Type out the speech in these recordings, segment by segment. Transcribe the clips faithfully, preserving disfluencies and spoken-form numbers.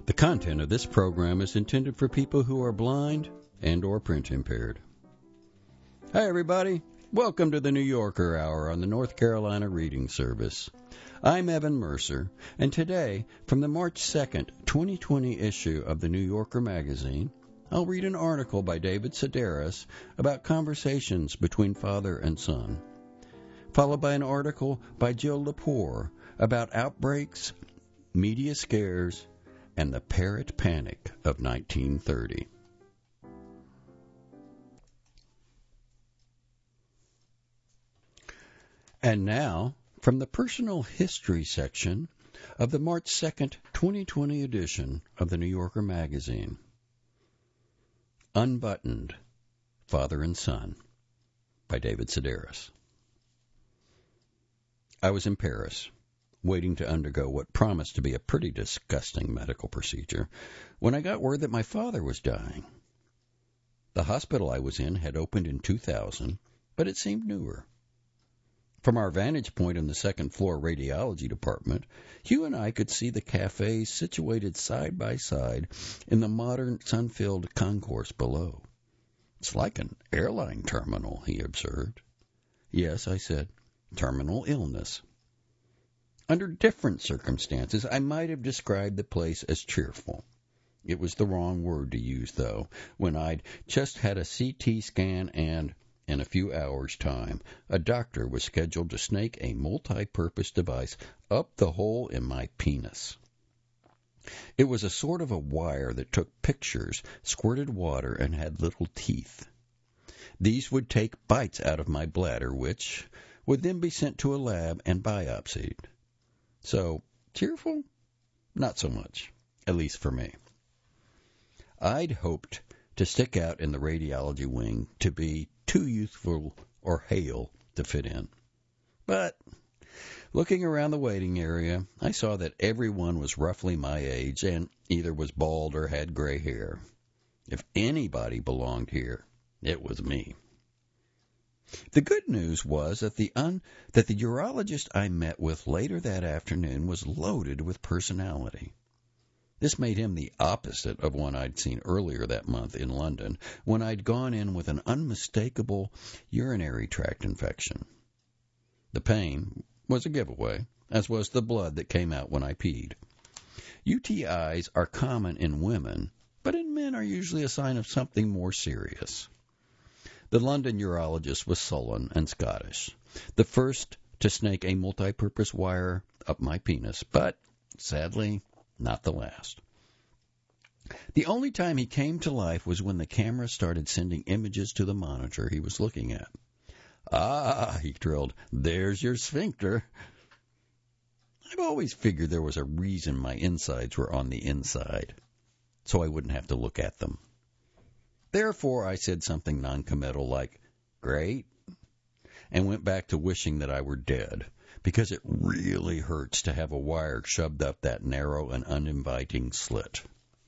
The content of this program is intended for people who are blind and or print impaired. Hi, everybody. Welcome to the New Yorker Hour on the North Carolina Reading Service. I'm Evan Mercer, and today, from the March second, twenty twenty issue of the New Yorker magazine, I'll read an article by David Sedaris about conversations between father and son, followed by an article by Jill Lepore about outbreaks, media scares, and the parrot panic of nineteen thirty. And now, from the personal history section of the March second, twenty twenty edition of the New Yorker magazine. Unbuttoned, Father and Son, by David Sedaris. I was in Paris, waiting to undergo what promised to be a pretty disgusting medical procedure, when I got word that my father was dying. The hospital I was in had opened in two thousand, but it seemed newer. From our vantage point in the second-floor radiology department, Hugh and I could see the cafes situated side by side in the modern, sun-filled concourse below. "It's like an airline terminal," he observed. "Yes," I said, "terminal illness." Under different circumstances, I might have described the place as cheerful. It was the wrong word to use, though, when I'd just had a C T scan and, in a few hours' time, a doctor was scheduled to snake a multi-purpose device up the hole in my penis. It was a sort of a wire that took pictures, squirted water, and had little teeth. These would take bites out of my bladder, which would then be sent to a lab and biopsied. So, cheerful? Not so much, at least for me. I'd hoped to stick out in the radiology wing to be too youthful or hale to fit in. But, looking around the waiting area, I saw that everyone was roughly my age and either was bald or had gray hair. If anybody belonged here, it was me. The good news was that the un, that the urologist I met with later that afternoon was loaded with personality. This made him the opposite of one I'd seen earlier that month in London, when I'd gone in with an unmistakable urinary tract infection. The pain was a giveaway, as was the blood that came out when I peed. U T Is are common in women, but in men are usually a sign of something more serious. The London urologist was sullen and Scottish, the first to snake a multi-purpose wire up my penis, but, sadly, not the last. The only time he came to life was when the camera started sending images to the monitor he was looking at. "Ah," he trilled, "there's your sphincter." I've always figured there was a reason my insides were on the inside, so I wouldn't have to look at them. Therefore, I said something noncommittal like, "Great," and went back to wishing that I were dead, because it really hurts to have a wire shoved up that narrow and uninviting slit.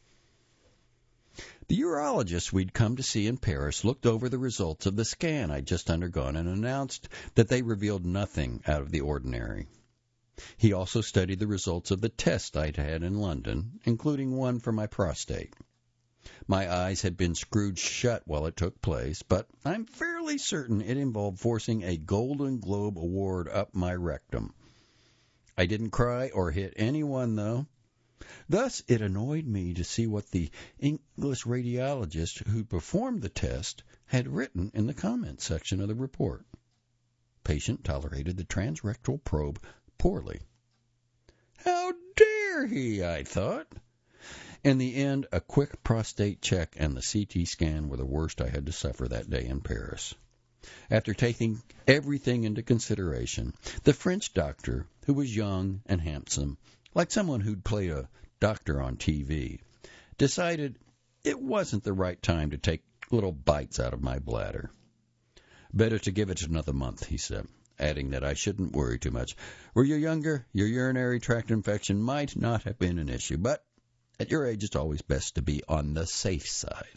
The urologist we'd come to see in Paris looked over the results of the scan I'd just undergone and announced that they revealed nothing out of the ordinary. He also studied the results of the test I'd had in London, including one for my prostate. My eyes had been screwed shut while it took place, but I'm fairly certain it involved forcing a Golden Globe award up my rectum. I didn't cry or hit anyone, though. Thus, it annoyed me to see what the English radiologist who performed the test had written in the comments section of the report. Patient tolerated the transrectal probe poorly. How dare he, I thought. In the end, a quick prostate check and the C T scan were the worst I had to suffer that day in Paris. After taking everything into consideration, the French doctor, who was young and handsome, like someone who'd played a doctor on T V, decided it wasn't the right time to take little bites out of my bladder. "Better to give it another month," he said, adding that I shouldn't worry too much. "Were you younger, your urinary tract infection might not have been an issue, but at your age, it's always best to be on the safe side."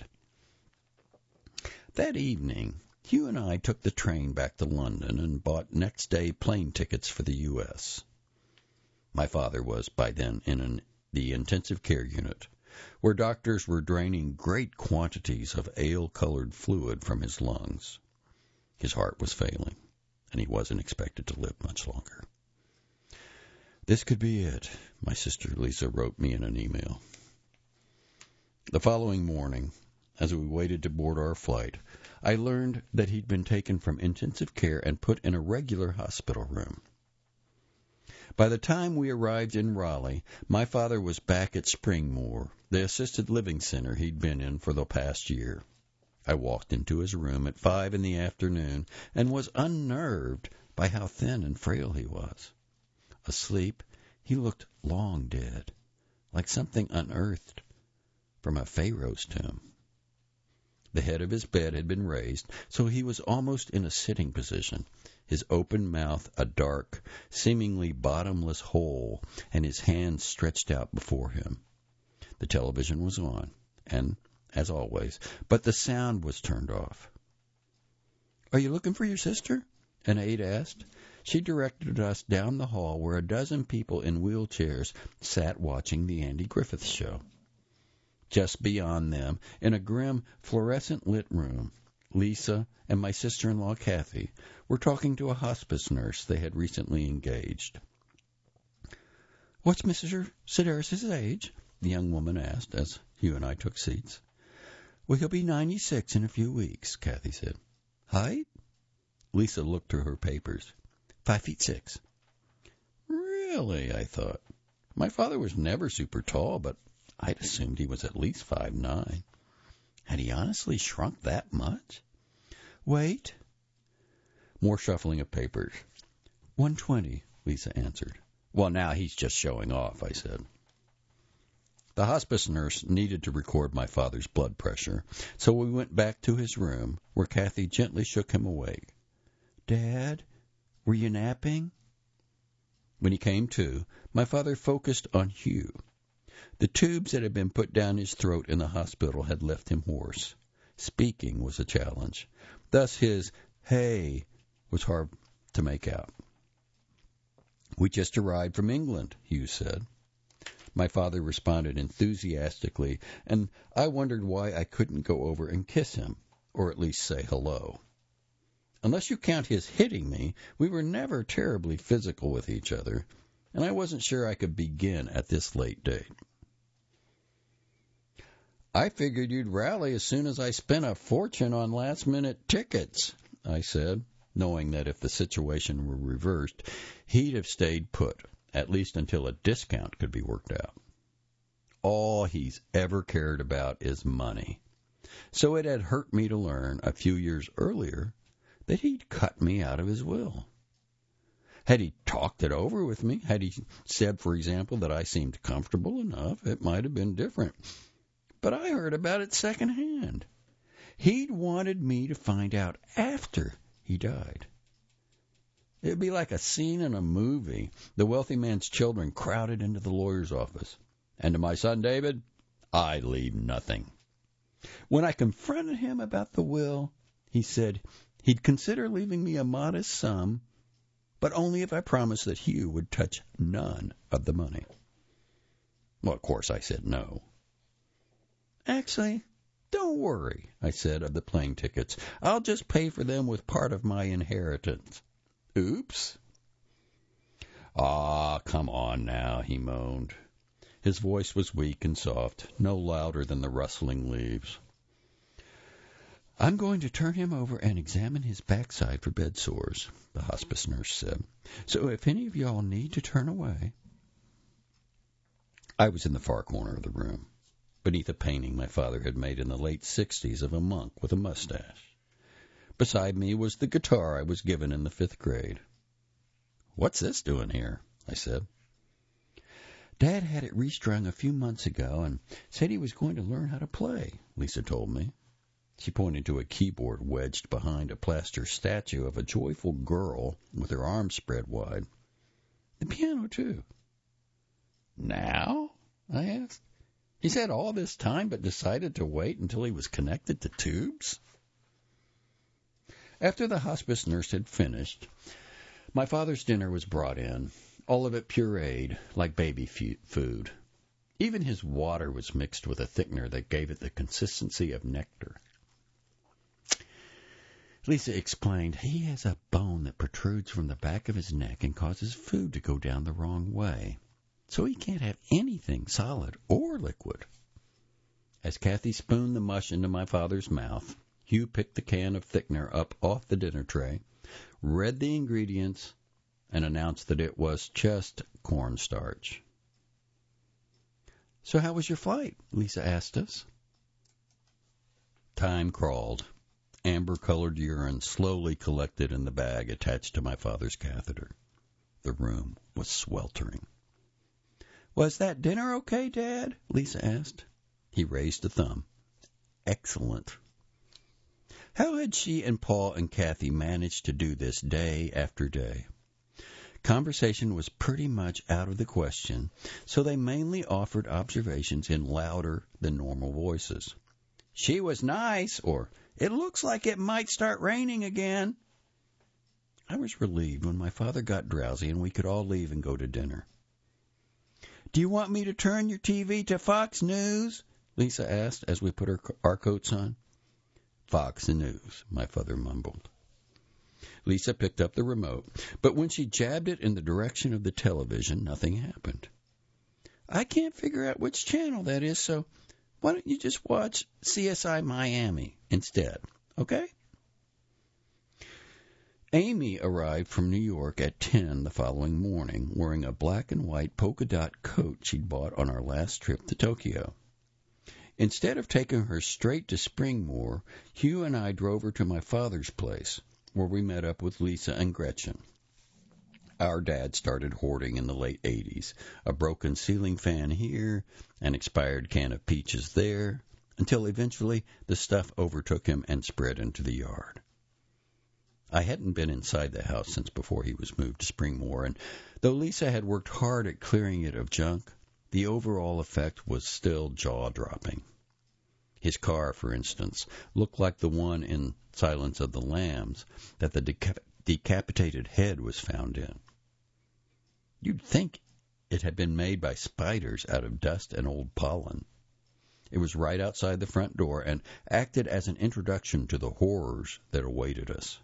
That evening, Hugh and I took the train back to London and bought next day plane tickets for the U S My father was, by then, in an, the intensive care unit, where doctors were draining great quantities of ale-colored fluid from his lungs. His heart was failing, and he wasn't expected to live much longer. This could be it, my sister Lisa wrote me in an email. The following morning, as we waited to board our flight, I learned that he'd been taken from intensive care and put in a regular hospital room. By the time we arrived in Raleigh, my father was back at Springmoor, the assisted living center he'd been in for the past year. I walked into his room at five in the afternoon and was unnerved by how thin and frail he was. Asleep, he looked long dead, like something unearthed from a pharaoh's tomb. The head of his bed had been raised, so he was almost in a sitting position, his open mouth a dark, seemingly bottomless hole, and his hands stretched out before him. The television was on, and, as always, but the sound was turned off. "Are you looking for your sister?" an aide asked. She directed us down the hall where a dozen people in wheelchairs sat watching the Andy Griffith Show. Just beyond them, in a grim, fluorescent-lit room, Lisa and my sister-in-law, Kathy, were talking to a hospice nurse they had recently engaged. "What's Mister Sedaris' age?" the young woman asked as Hugh and I took seats. "Well, he'll be ninety-six in a few weeks," Kathy said. "Height?" Lisa looked through her papers. Five feet six. Really, I thought. My father was never super tall, but I'd assumed he was at least five nine. Had he honestly shrunk that much? Weight? More shuffling of papers. one twenty, Lisa answered. Well, now he's just showing off, I said. The hospice nurse needed to record my father's blood pressure, so we went back to his room, where Kathy gently shook him awake. Dad, were you napping? When he came to, my father focused on Hugh. The tubes that had been put down his throat in the hospital had left him hoarse. Speaking was a challenge. Thus his, hey, was hard to make out. We just arrived from England, Hugh said. My father responded enthusiastically, and I wondered why I couldn't go over and kiss him, or at least say hello. Unless you count his hitting me, we were never terribly physical with each other, and I wasn't sure I could begin at this late date. I figured you'd rally as soon as I spent a fortune on last-minute tickets, I said, knowing that if the situation were reversed, he'd have stayed put, at least until a discount could be worked out. All he's ever cared about is money. So it had hurt me to learn a few years earlier that he'd cut me out of his will. Had he talked it over with me, had he said, for example, that I seemed comfortable enough, it might have been different. But I heard about it secondhand. He'd wanted me to find out after he died. It'd be like a scene in a movie. The wealthy man's children crowded into the lawyer's office. And to my son David, I leave nothing. When I confronted him about the will, he said he'd consider leaving me a modest sum, but only if I promised that Hugh would touch none of the money. Well, of course, I said no. Actually, don't worry, I said, of the plane tickets. I'll just pay for them with part of my inheritance. Oops. Ah, come on now, he moaned. His voice was weak and soft, no louder than the rustling leaves. I'm going to turn him over and examine his backside for bed sores, the hospice nurse said. So if any of y'all need to turn away. I was in the far corner of the room, beneath a painting my father had made in the late sixties of a monk with a mustache. Beside me was the guitar I was given in the fifth grade. What's this doing here? I said. Dad had it restrung a few months ago and said he was going to learn how to play, Lisa told me. She pointed to a keyboard wedged behind a plaster statue of a joyful girl with her arms spread wide. The piano, too. Now? I asked. He's had all this time but decided to wait until he was connected to tubes? After the hospice nurse had finished, my father's dinner was brought in, all of it pureed, like baby food. Even his water was mixed with a thickener that gave it the consistency of nectar. Lisa explained, he has a bone that protrudes from the back of his neck and causes food to go down the wrong way. So he can't have anything solid or liquid. As Kathy spooned the mush into my father's mouth, Hugh picked the can of thickener up off the dinner tray, read the ingredients, and announced that it was just cornstarch. So how was your flight? Lisa asked us. Time crawled. Amber-colored urine slowly collected in the bag attached to my father's catheter. The room was sweltering. Was that dinner okay, Dad? Lisa asked. He raised a thumb. Excellent. How had she and Paul and Kathy managed to do this day after day? Conversation was pretty much out of the question, so they mainly offered observations in louder than normal voices. She was nice, or it looks like it might start raining again. I was relieved when my father got drowsy and we could all leave and go to dinner. Do you want me to turn your T V to Fox News? Lisa asked as we put our, our coats on. Fox News, my father mumbled. Lisa picked up the remote, but when she jabbed it in the direction of the television, nothing happened. I can't figure out which channel that is, so why don't you just watch C S I Miami instead, okay? Amy arrived from New York at ten the following morning, wearing a black and white polka dot coat she'd bought on our last trip to Tokyo. Instead of taking her straight to Springmore, Hugh and I drove her to my father's place, where we met up with Lisa and Gretchen. Our dad started hoarding in the late eighties, a broken ceiling fan here, an expired can of peaches there, until eventually the stuff overtook him and spread into the yard. I hadn't been inside the house since before he was moved to Springmore, and though Lisa had worked hard at clearing it of junk, the overall effect was still jaw-dropping. His car, for instance, looked like the one in Silence of the Lambs that the deca- decapitated head was found in. You'd think it had been made by spiders out of dust and old pollen. It was right outside the front door and acted as an introduction to the horrors that awaited us.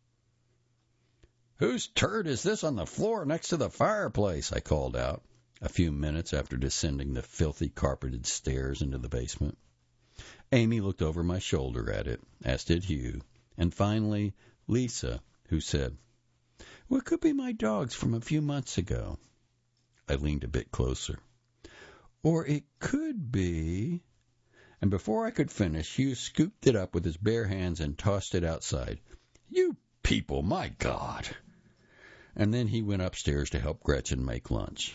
Whose turd is this on the floor next to the fireplace? I called out, a few minutes after descending the filthy carpeted stairs into the basement. Amy looked over my shoulder at it, as did Hugh, and finally Lisa, who said, Well, it could be my dogs from a few months ago. I leaned a bit closer. Or it could be... And before I could finish, Hugh scooped it up with his bare hands and tossed it outside. You people, my God! And then he went upstairs to help Gretchen make lunch.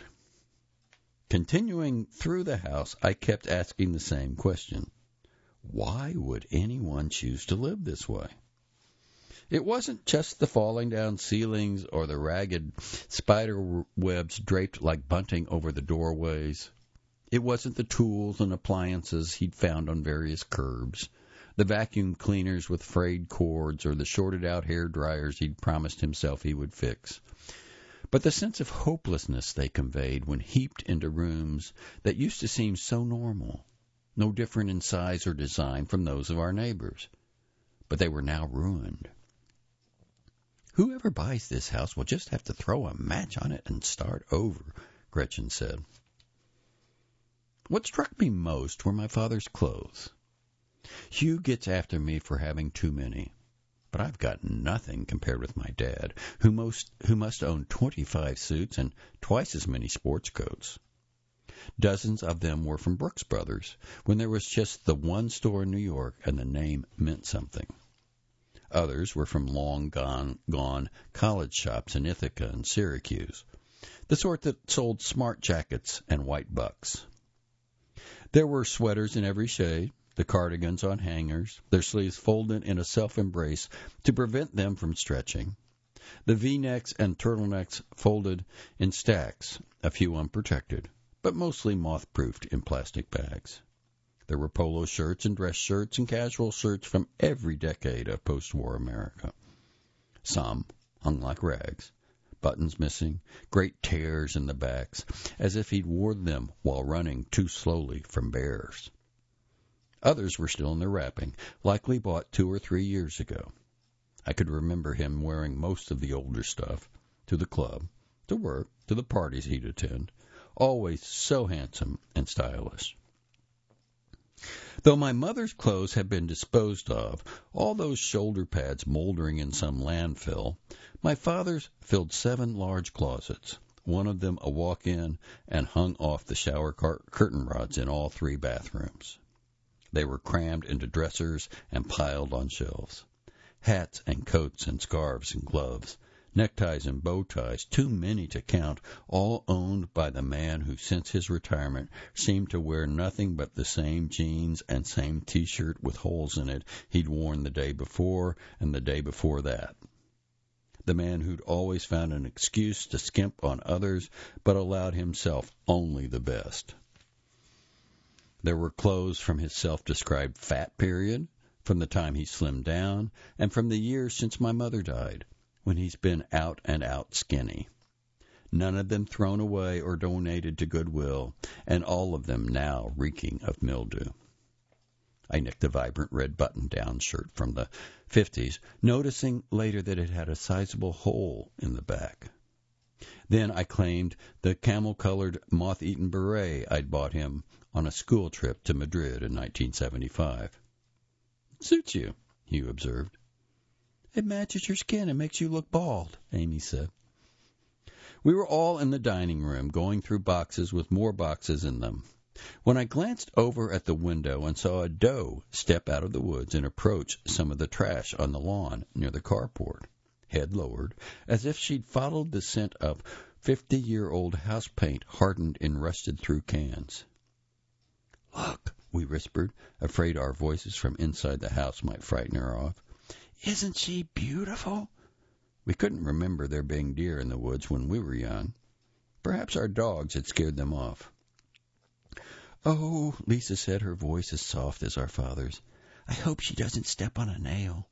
Continuing through the house, I kept asking the same question. Why would anyone choose to live this way? It wasn't just the falling down ceilings or the ragged spider webs draped like bunting over the doorways. It wasn't the tools and appliances he'd found on various curbs, the vacuum cleaners with frayed cords, or the shorted-out hair dryers he'd promised himself he would fix. But the sense of hopelessness they conveyed when heaped into rooms that used to seem so normal, no different in size or design from those of our neighbors. But they were now ruined. Whoever buys this house will just have to throw a match on it and start over, Gretchen said. What struck me most were my father's clothes. Hugh gets after me for having too many, but I've got nothing compared with my dad, who most who must own twenty-five suits and twice as many sports coats. Dozens of them were from Brooks Brothers, when there was just the one store in New York and the name meant something. Others were from long gone, gone college shops in Ithaca and Syracuse, the sort that sold smart jackets and white bucks. There were sweaters in every shade, the cardigans on hangers, their sleeves folded in a self-embrace to prevent them from stretching, the V-necks and turtlenecks folded in stacks, a few unprotected, but mostly moth-proofed in plastic bags. There were polo shirts and dress shirts and casual shirts from every decade of post-war America. Some hung like rags, buttons missing, great tears in the backs, as if he'd worn them while running too slowly from bears. Others were still in their wrapping, likely bought two or three years ago. I could remember him wearing most of the older stuff, to the club, to work, to the parties he'd attend, always so handsome and stylish. Though my mother's clothes had been disposed of, all those shoulder pads moldering in some landfill, my father's filled seven large closets, one of them a walk-in, and hung off the shower car- curtain rods in all three bathrooms. They were crammed into dressers and piled on shelves. Hats and coats and scarves and gloves, neckties and bow ties, too many to count, all owned by the man who since his retirement seemed to wear nothing but the same jeans and same T-shirt with holes in it he'd worn the day before and the day before that. The man who'd always found an excuse to skimp on others but allowed himself only the best. There were clothes from his self-described fat period, from the time he slimmed down, and from the years since my mother died, when he's been out and out skinny. None of them thrown away or donated to Goodwill, and all of them now reeking of mildew. I nicked a vibrant red button-down shirt from the fifties, noticing later that it had a sizable hole in the back. Then I claimed the camel-colored, moth-eaten beret I'd bought him on a school trip to Madrid in nineteen seventy-five. "Suits you," Hugh observed. "It matches your skin and makes you look bald," Amy said. We were all in the dining room, going through boxes with more boxes in them, when I glanced over at the window and saw a doe step out of the woods and approach some of the trash on the lawn near the carport, head lowered, as if she'd followed the scent of fifty-year-old house paint hardened in rusted-through cans. "Look," we whispered, afraid our voices from inside the house might frighten her off. "Isn't she beautiful?" We couldn't remember there being deer in the woods when we were young. Perhaps our dogs had scared them off. "Oh," Lisa said, her voice as soft as our father's, "I hope she doesn't step on a nail."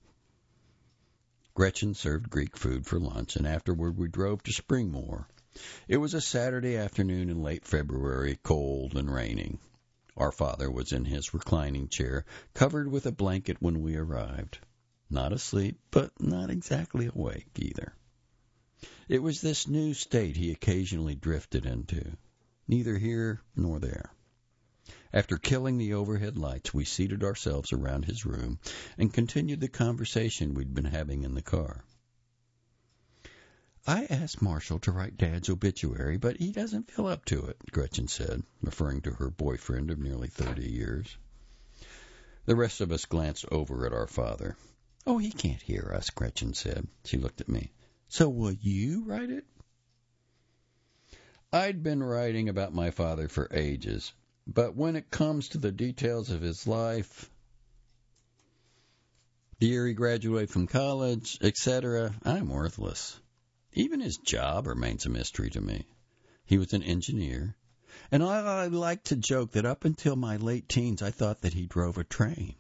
Gretchen served Greek food for lunch, and afterward we drove to Springmore. It was a Saturday afternoon in late February, cold and raining. Our father was in his reclining chair, covered with a blanket when we arrived. Not asleep, but not exactly awake either. It was this new state he occasionally drifted into, neither here nor there. After killing the overhead lights, we seated ourselves around his room and continued the conversation we'd been having in the car. "I asked Marshall to write Dad's obituary, but he doesn't feel up to it," Gretchen said, referring to her boyfriend of nearly thirty years. The rest of us glanced over at our father. "Oh, he can't hear us," Gretchen said. She looked at me. "So will you write it?" I'd been writing about my father for ages, but when it comes to the details of his life, the year he graduated from college, et cetera, I'm worthless. Even his job remains a mystery to me. He was an engineer, and I, I like to joke that up until my late teens I thought that he drove a train.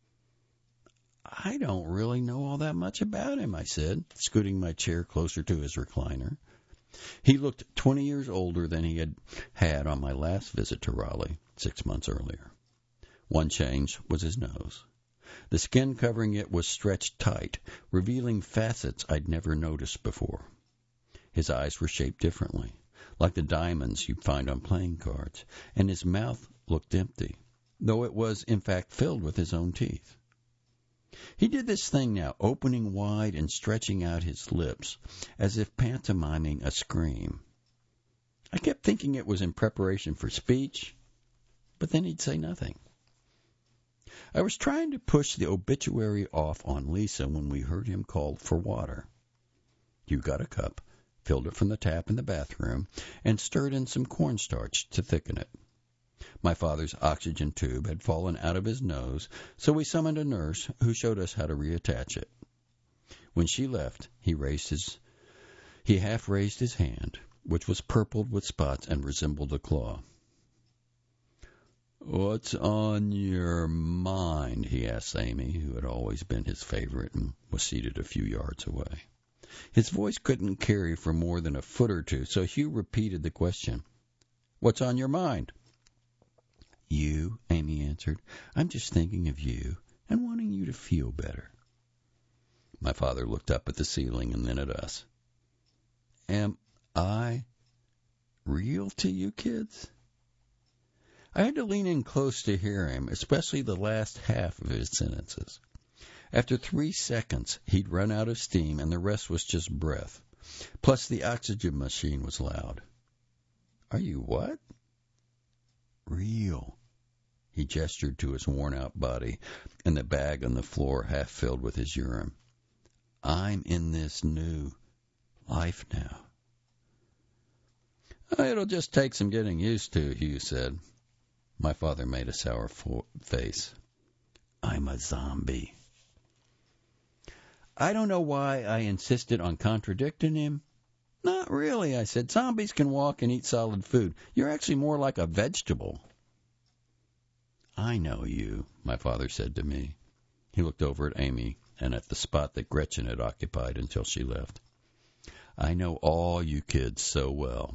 "I don't really know all that much about him," I said, scooting my chair closer to his recliner. He looked twenty years older than he had had on my last visit to Raleigh, six months earlier. One change was his nose. The skin covering it was stretched tight, revealing facets I'd never noticed before. His eyes were shaped differently, like the diamonds you'd find on playing cards, and his mouth looked empty, though it was, in fact, filled with his own teeth. He did this thing now, opening wide and stretching out his lips, as if pantomiming a scream. I kept thinking it was in preparation for speech, but then he'd say nothing. I was trying to push the obituary off on Lisa when we heard him call for water. Hugh got a cup, filled it from the tap in the bathroom, and stirred in some cornstarch to thicken it. My father's oxygen tube had fallen out of his nose, so we summoned a nurse who showed us how to reattach it. When she left, he raised his, he half raised his hand, which was purpled with spots and resembled a claw. "What's on your mind?" he asked Amy, who had always been his favorite and was seated a few yards away. His voice couldn't carry for more than a foot or two, so Hugh repeated the question. What's on your mind? You, Amy answered. I'm just thinking of you and wanting you to feel better. My father looked up at the ceiling and then at us. Am I real to you kids? I had to lean in close to hear him, especially the last half of his sentences. After three seconds, he'd run out of steam, and the rest was just breath. Plus, the oxygen machine was loud. Are you what? Real. He gestured to his worn-out body and the bag on the floor half filled with his urine. I'm in this new life now. It'll just take some getting used to, Hugh said. My father made a sour fo- face. I'm a zombie. I don't know why I insisted on contradicting him. Not really, I said. Zombies can walk and eat solid food. You're actually more like a vegetable. I know you, my father said to me. He looked over at Amy and at the spot that Gretchen had occupied until she left. I know all you kids so well.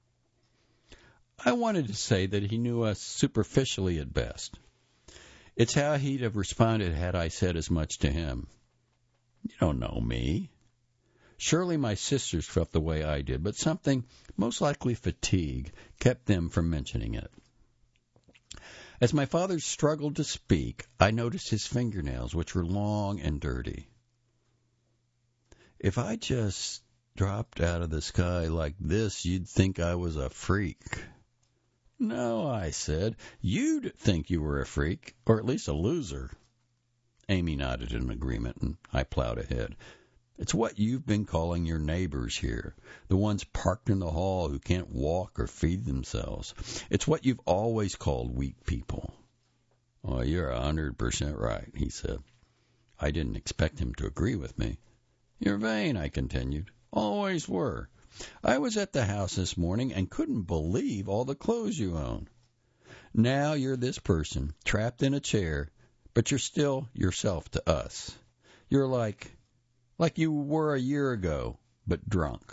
I wanted to say that he knew us superficially at best. It's how he'd have responded had I said as much to him. You don't know me. Surely my sisters felt the way I did, but something, most likely fatigue, kept them from mentioning it. As my father struggled to speak, I noticed his fingernails, which were long and dirty. If I just dropped out of the sky like this, you'd think I was a freak. No, I said, you'd think you were a freak, or at least a loser. Amy nodded in agreement, and I plowed ahead. It's what you've been calling your neighbors here, the ones parked in the hall who can't walk or feed themselves. It's what you've always called weak people. Oh, you're a hundred percent right, he said. I didn't expect him to agree with me. You're vain, I continued. Always were. I was at the house this morning and couldn't believe all the clothes you own. Now you're this person, trapped in a chair, but you're still yourself to us. You're like... like you were a year ago, but drunk.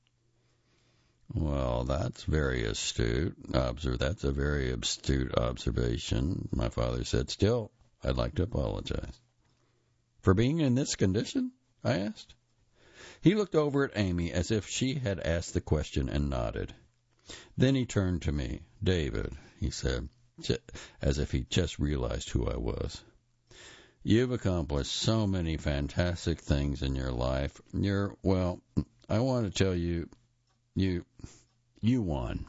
Well, that's very astute. Observe, that's a very astute observation, my father said. Still, I'd like to apologize. For being in this condition? I asked. He looked over at Amy as if she had asked the question and nodded. Then he turned to me. David, he said, as if he just realized who I was. You've accomplished so many fantastic things in your life. You're, well, I want to tell you, you, you won.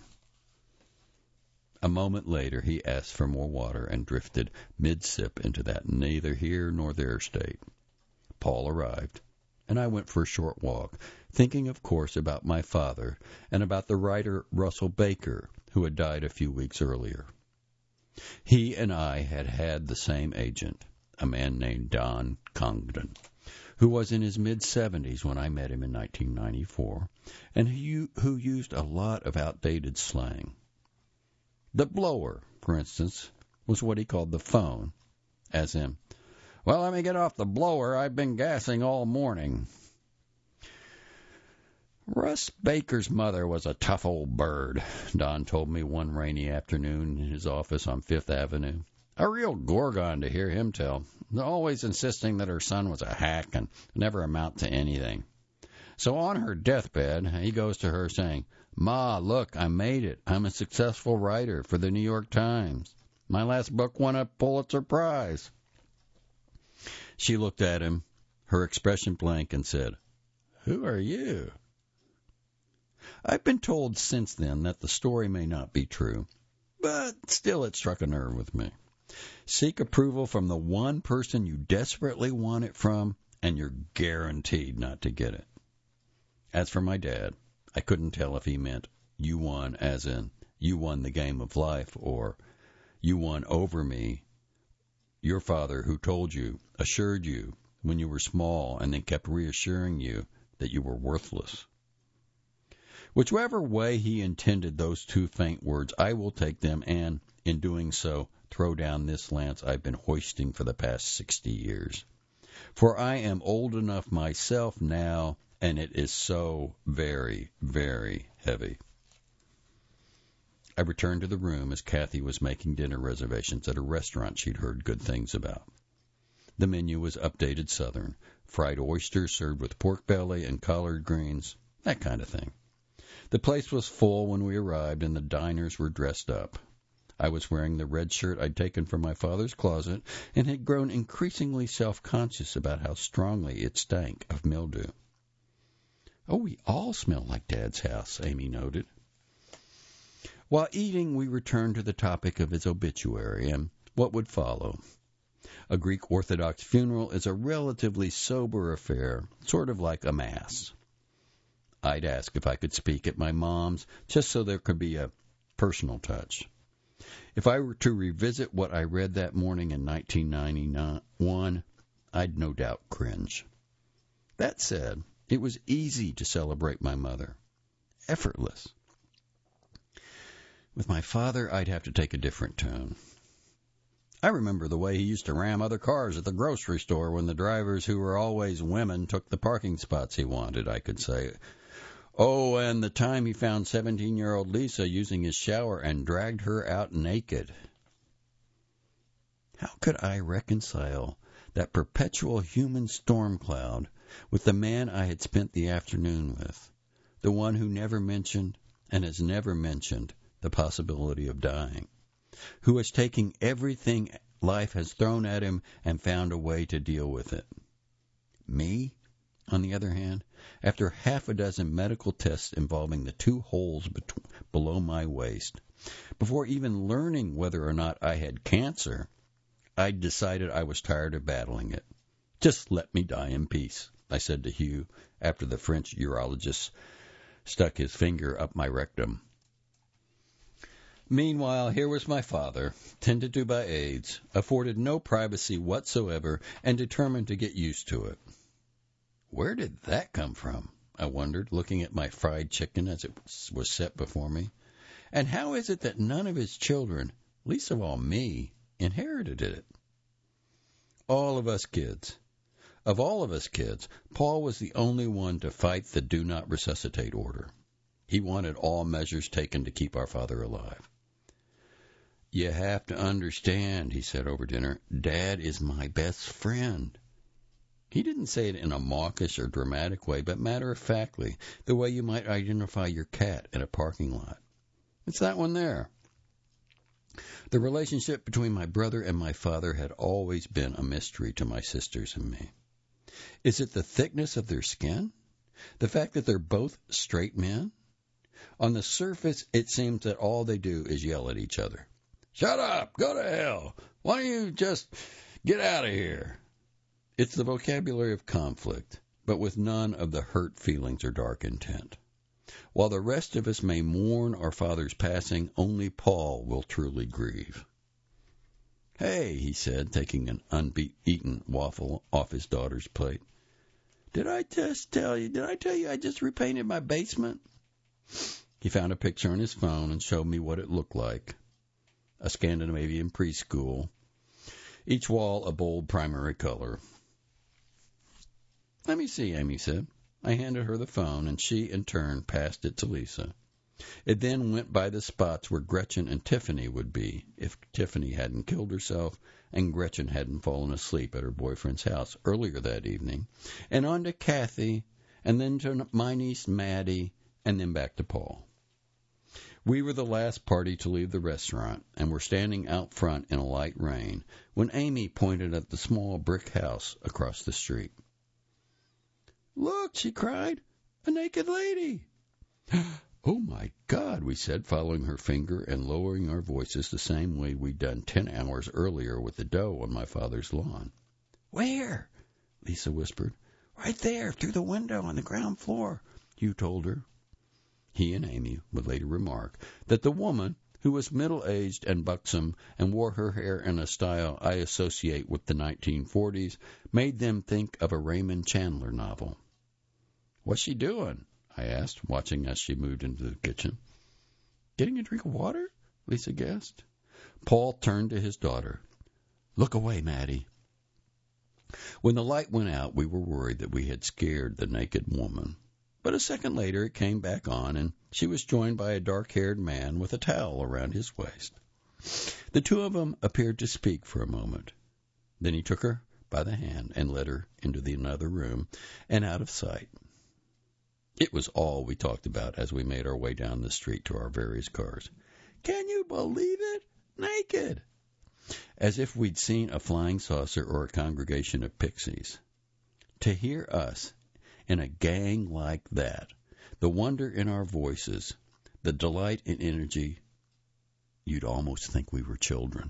A moment later, he asked for more water and drifted mid-sip into that neither here nor there state. Paul arrived, and I went for a short walk, thinking, of course, about my father and about the writer Russell Baker, who had died a few weeks earlier. He and I had had the same agent, a man named Don Congdon, who was in his mid-seventies when I met him in nineteen ninety-four, and who, who used a lot of outdated slang. The blower, for instance, was what he called the phone, as in, well, let me get off the blower, I've been gassing all morning. Russ Baker's mother was a tough old bird, Don told me one rainy afternoon in his office on Fifth Avenue. A real gorgon to hear him tell, always insisting that her son was a hack and never amount to anything. So on her deathbed, he goes to her saying, Ma, look, I made it. I'm a successful writer for the New York Times. My last book won a Pulitzer Prize. She looked at him, her expression blank, and said, Who are you? I've been told since then that the story may not be true, but still it struck a nerve with me. Seek approval from the one person you desperately want it from, and you're guaranteed not to get it. As for my dad, I couldn't tell if he meant you won as in you won the game of life or you won over me. Your father who told you, assured you when you were small and then kept reassuring you that you were worthless. Whichever way he intended those two faint words, I will take them and, in doing so, throw down this lance I've been hoisting for the past sixty years. For I am old enough myself now and it is so very, very heavy. I returned to the room as Kathy was making dinner reservations at a restaurant she'd heard good things about. The menu was updated Southern, fried oysters served with pork belly and collard greens, that kind of thing. The place was full when we arrived, and the diners were dressed up. I was wearing the red shirt I'd taken from my father's closet and had grown increasingly self-conscious about how strongly it stank of mildew. "Oh, we all smell like Dad's house," Amy noted. While eating, we returned to the topic of his obituary and what would follow. A Greek Orthodox funeral is a relatively sober affair, sort of like a mass. I'd ask if I could speak at my mom's, just so there could be a personal touch. If I were to revisit what I read that morning in nineteen ninety-one, I'd no doubt cringe. That said, it was easy to celebrate my mother. Effortless. With my father, I'd have to take a different tone. I remember the way he used to ram other cars at the grocery store when the drivers, who were always women, took the parking spots he wanted, I could say. Oh, and the time he found seventeen-year-old Lisa using his shower and dragged her out naked. How could I reconcile that perpetual human storm cloud with the man I had spent the afternoon with, the one who never mentioned and has never mentioned the possibility of dying, who is taking everything life has thrown at him and found a way to deal with it? Me, on the other hand, after half a dozen medical tests involving the two holes bet- below my waist, before even learning whether or not I had cancer, I'd decided I was tired of battling it. "Just let me die in peace," I said to Hugh after the French urologist stuck his finger up my rectum. Meanwhile, here was my father, tended to by aides, afforded no privacy whatsoever, and determined to get used to it. Where did that come from? I wondered, looking at my fried chicken as it was set before me. And how is it that none of his children, least of all me, inherited it? All of us kids. Of all of us kids, Paul was the only one to fight the do not resuscitate order. He wanted all measures taken to keep our father alive. "You have to understand," he said over dinner, "Dad is my best friend." He didn't say it in a mawkish or dramatic way, but matter-of-factly, the way you might identify your cat in a parking lot. "It's that one there." The relationship between my brother and my father had always been a mystery to my sisters and me. Is it the thickness of their skin? The fact that they're both straight men? On the surface, it seems that all they do is yell at each other. "Shut up! Go to hell! Why don't you just get out of here?" It's the vocabulary of conflict, but with none of the hurt feelings or dark intent. While the rest of us may mourn our father's passing, only Paul will truly grieve. "Hey," he said, taking an uneaten waffle off his daughter's plate. Did I just tell you, did I tell you I just repainted my basement?" He found a picture on his phone and showed me what it looked like. A Scandinavian preschool. Each wall a bold primary color. "Let me see," Amy said. I handed her the phone, and she, in turn, passed it to Lisa. It then went by the spots where Gretchen and Tiffany would be if Tiffany hadn't killed herself and Gretchen hadn't fallen asleep at her boyfriend's house earlier that evening, and on to Kathy, and then to my niece Maddie, and then back to Paul. We were the last party to leave the restaurant, and were standing out front in a light rain when Amy pointed at the small brick house across the street. "Look," she cried, "a naked lady." "Oh, my God," we said, following her finger and lowering our voices the same way we'd done ten hours earlier with the dough on my father's lawn. "Where?" Lisa whispered. "Right there, through the window on the ground floor," Hugh told her. He and Amy would later remark that the woman, who was middle-aged and buxom and wore her hair in a style I associate with the nineteen forties, made them think of a Raymond Chandler novel. "What's she doing?" I asked, watching as she moved into the kitchen. "Getting a drink of water?" Lisa guessed. Paul turned to his daughter. "Look away, Maddie." When the light went out, we were worried that we had scared the naked woman. But a second later it came back on, and she was joined by a dark-haired man with a towel around his waist. The two of them appeared to speak for a moment. Then he took her by the hand and led her into the another room and out of sight. It was all we talked about as we made our way down the street to our various cars. Can you believe it? Naked! As if we'd seen a flying saucer or a congregation of pixies. To hear us in a gang like that, the wonder in our voices, the delight and energy, you'd almost think we were children.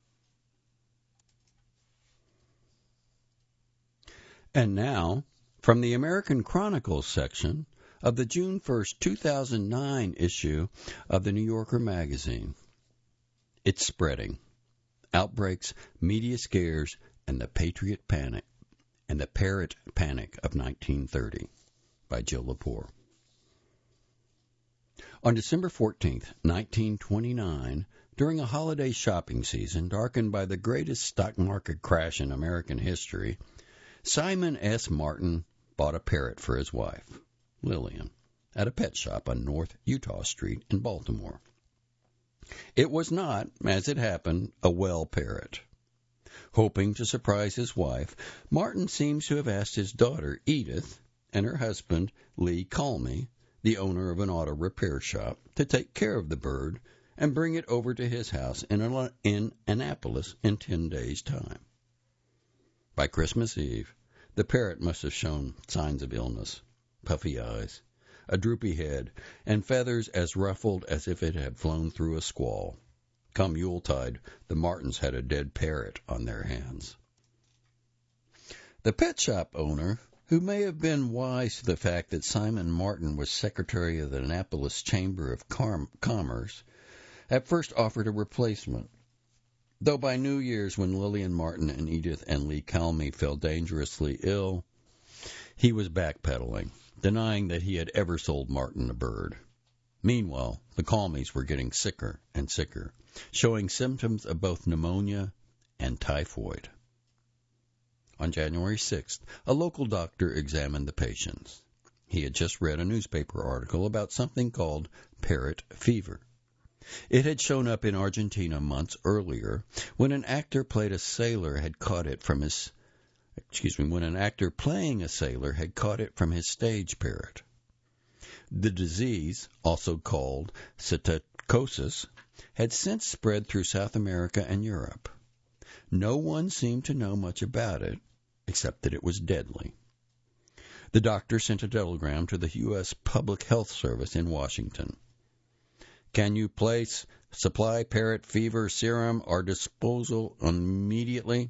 And now, from the American Chronicles section of the June first, two thousand nine issue of the New Yorker magazine, it's spreading. Outbreaks, media scares, and the Patriot Panic, and the Parrot Panic of nineteen thirty, by Jill Lepore. On December fourteenth, nineteen twenty-nine, during a holiday shopping season darkened by the greatest stock market crash in American history, Simon S. Martin bought a parrot for his wife, Lillian, at a pet shop on North Utah Street in Baltimore. It was not, as it happened, a well parrot. Hoping to surprise his wife, Martin seems to have asked his daughter, Edith, and her husband, Lee Calmy, the owner of an auto repair shop, to take care of the bird and bring it over to his house in, in Annapolis in ten days' time. By Christmas Eve, the parrot must have shown signs of illness, puffy eyes, a droopy head, and feathers as ruffled as if it had flown through a squall. Come Yuletide, the Martins had a dead parrot on their hands. The pet shop owner, who may have been wise to the fact that Simon Martin was secretary of the Annapolis Chamber of Com- Commerce, at first offered a replacement. Though by New Year's, when Lillian Martin and Edith and Lee Calmy fell dangerously ill, he was backpedaling, denying that he had ever sold Martin a bird. Meanwhile, the Calmys were getting sicker and sicker, showing symptoms of both pneumonia and typhoid. On January sixth, a local doctor examined the patients. He had just read a newspaper article about something called parrot fever. It had shown up in Argentina months earlier when an actor played a sailor had caught it from his excuse me, when an actor playing a sailor had caught it from his stage parrot. The disease, also called psittacosis, had since spread through South America and Europe. No one seemed to know much about it, except that it was deadly. The doctor sent a telegram to the U S Public Health Service in Washington. Can you place supply parrot fever serum or disposal immediately?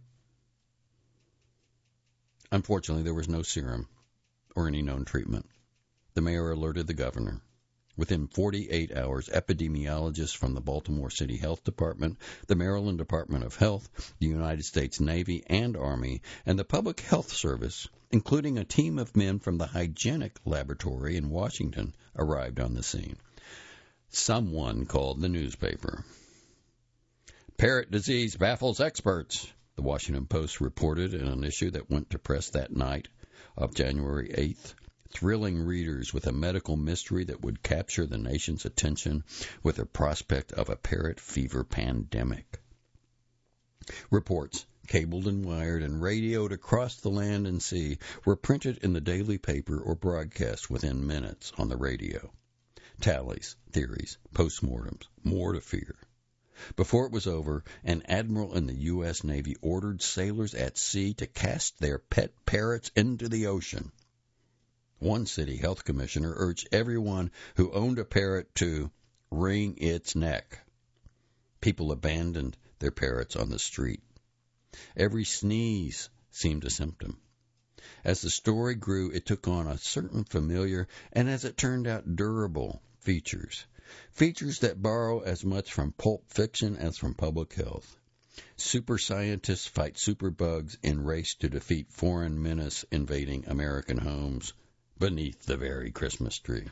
Unfortunately, there was no serum or any known treatment. The mayor alerted the governor. Within forty-eight hours, epidemiologists from the Baltimore City Health Department, the Maryland Department of Health, the United States Navy and Army, and the Public Health Service, including a team of men from the Hygienic Laboratory in Washington, arrived on the scene. Someone called the newspaper. Parrot disease baffles experts, the Washington Post reported in an issue that went to press that night of January eighth, thrilling readers with a medical mystery that would capture the nation's attention with the prospect of a parrot fever pandemic. Reports, cabled and wired and radioed across the land and sea, were printed in the daily paper or broadcast within minutes on the radio. Tallies, theories, postmortems, more to fear. Before it was over, an admiral in the U S Navy ordered sailors at sea to cast their pet parrots into the ocean. One city health commissioner urged everyone who owned a parrot to wring its neck. People abandoned their parrots on the street. Every sneeze seemed a symptom. As the story grew, it took on a certain familiar and, as it turned out, durable features. Features that borrow as much from pulp fiction as from public health. Super scientists fight superbugs in race to defeat foreign menace invading American homes beneath the very Christmas tree.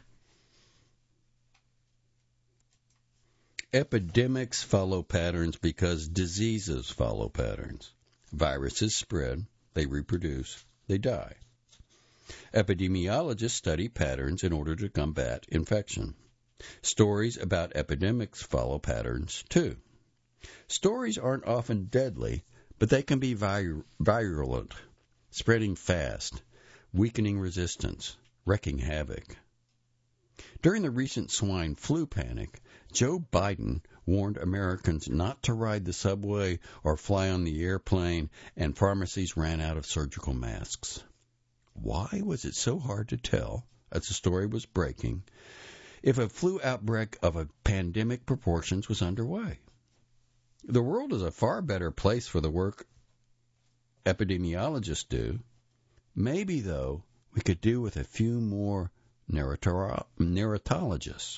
Epidemics follow patterns because diseases follow patterns. Viruses spread, they reproduce, they die. Epidemiologists study patterns in order to combat infection. Stories about epidemics follow patterns, too. Stories aren't often deadly, but they can be vir- virulent, spreading fast, weakening resistance, wreaking havoc. During the recent swine flu panic, Joe Biden warned Americans not to ride the subway or fly on the airplane, and pharmacies ran out of surgical masks. Why was it so hard to tell, as the story was breaking, if a flu outbreak of a pandemic proportions was underway? The world is a far better place for the work epidemiologists do. Maybe, though, we could do with a few more narratologists.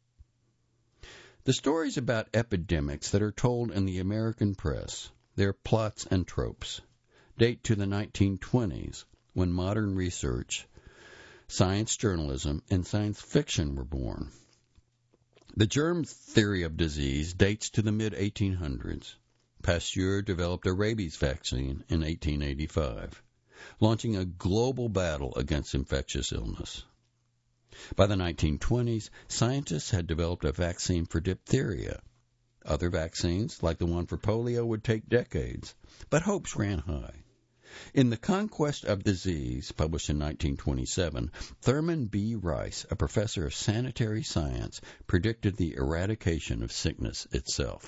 The stories about epidemics that are told in the American press, their plots and tropes, date to the nineteen twenties, when modern research, science journalism, and science fiction were born. The germ theory of disease dates to the mid eighteen hundreds. Pasteur developed a rabies vaccine in eighteen eighty-five, launching a global battle against infectious illness. By the nineteen twenties, scientists had developed a vaccine for diphtheria. Other vaccines, like the one for polio, would take decades, but hopes ran high. In The Conquest of Disease, published in nineteen twenty-seven, Thurman B. Rice, a professor of sanitary science, predicted the eradication of sickness itself.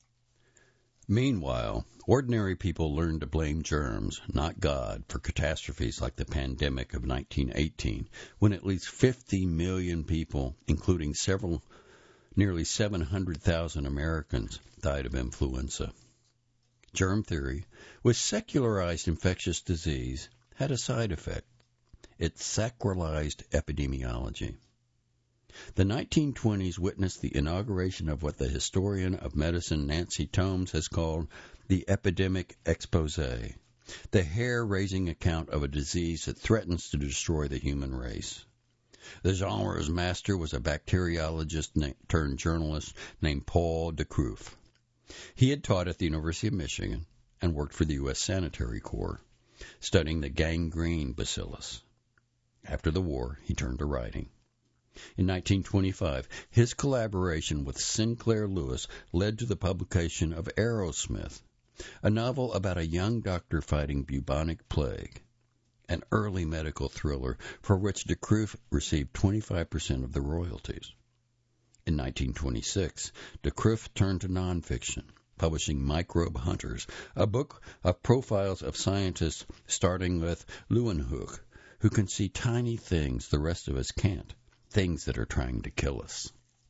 Meanwhile, ordinary people learned to blame germs, not God, for catastrophes like the pandemic of nineteen eighteen, when at least fifty million people, including several, nearly seven hundred thousand Americans, died of influenza. Germ theory, with secularized infectious disease, had a side effect. It sacralized epidemiology. The nineteen twenties witnessed the inauguration of what the historian of medicine Nancy Tomes has called the epidemic expose, the hair-raising account of a disease that threatens to destroy the human race. The genre's master was a bacteriologist na- turned journalist named Paul de Kruif. He had taught at the University of Michigan and worked for the U S Sanitary Corps, studying the gangrene bacillus. After the war, he turned to writing. In nineteen twenty-five, his collaboration with Sinclair Lewis led to the publication of Arrowsmith, a novel about a young doctor fighting bubonic plague, an early medical thriller for which de Kruif received twenty-five percent of the royalties. In nineteen twenty-six, de Kruif turned to nonfiction, publishing Microbe Hunters, a book of profiles of scientists starting with Leeuwenhoek, who can see tiny things the rest of us can't. Things that are trying to kill us.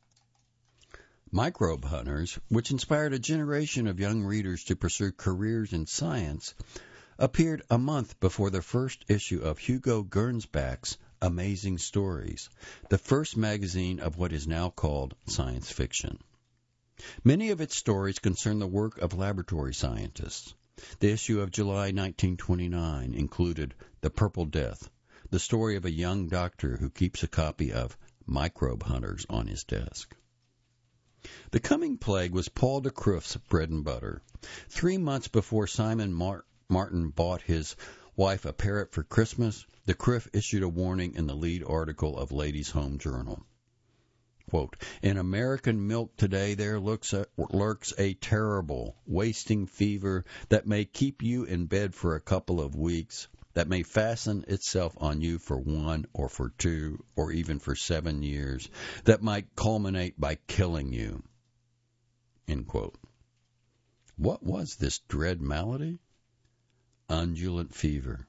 Microbe Hunters, which inspired a generation of young readers to pursue careers in science, appeared a month before the first issue of Hugo Gernsback's Amazing Stories, the first magazine of what is now called science fiction. Many of its stories concern the work of laboratory scientists. The issue of July nineteen twenty-nine included The Purple Death, the story of a young doctor who keeps a copy of Microbe Hunters on his desk. The coming plague was Paul de Kruif's bread and butter. Three months before Simon Mar- Martin bought his wife a parrot for Christmas, de Kruif issued a warning in the lead article of Ladies' Home Journal. Quote, in American milk today there lurks a, lurks a terrible, wasting fever that may keep you in bed for a couple of weeks, that may fasten itself on you for one or for two or even for seven years, that might culminate by killing you. End quote. What was this dread malady? Undulant fever.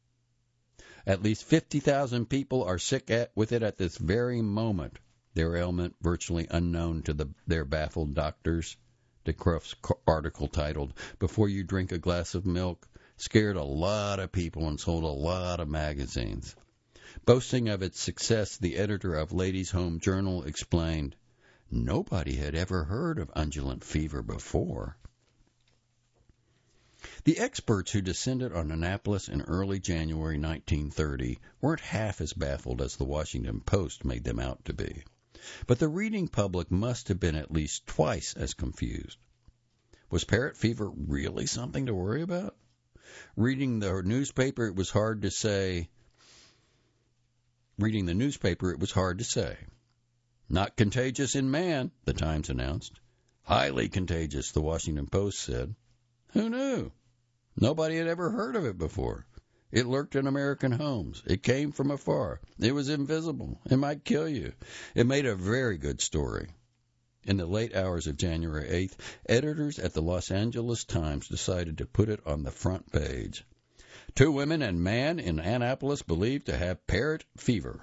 At least fifty thousand people are sick at, with it at this very moment, their ailment virtually unknown to the, their baffled doctors. De Kruif's article titled, Before You Drink a Glass of Milk, scared a lot of people and sold a lot of magazines. Boasting of its success, the editor of Ladies' Home Journal explained, nobody had ever heard of undulant fever before. The experts who descended on Annapolis in early January nineteen thirty weren't half as baffled as the Washington Post made them out to be. But the reading public must have been at least twice as confused. Was parrot fever really something to worry about? Reading the newspaper, it was hard to say. Reading the newspaper, it was hard to say. Not contagious in man, the Times announced. Highly contagious, the Washington Post said. Who knew? Nobody had ever heard of it before. It lurked in American homes. It came from afar. It was invisible. It might kill you. It made a very good story. In the late hours of January eighth, editors at the Los Angeles Times decided to put it on the front page. Two women and man in Annapolis believed to have parrot fever.